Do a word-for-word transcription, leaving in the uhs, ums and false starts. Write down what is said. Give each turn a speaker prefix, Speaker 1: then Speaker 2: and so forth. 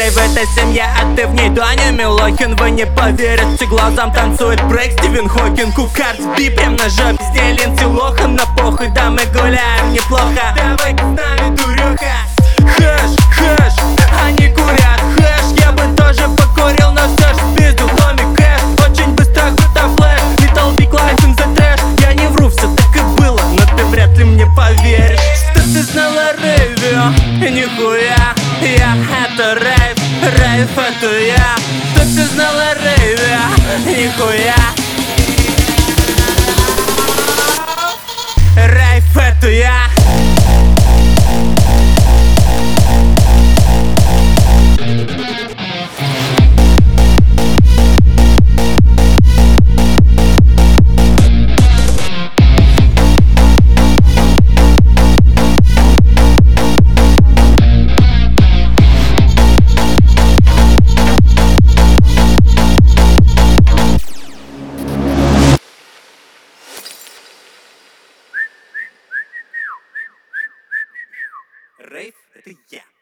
Speaker 1: рейв это семья, а ты в ней Даня Милохин. Вы не поверите глазам, танцует брейк Стивен Хокинг. У Карт Би прям на жопе, где Линдси Лохан. На похуй, да мы гуляем неплохо. Давай с нами, дуреха. Хэш, хэш, они курят хэш. Я бы тоже покурил, но все ж спиздил Томми Кэш. Очень быстро круто флэш, Little Big Life in the trash. Я не вру, все так и было, но ты вряд ли мне поверишь. Что ты знала рейве? Нихуя, я это рейв, рейв это я. Что ты знала рейве? Нихуя, рейв это я. Рейв — это я.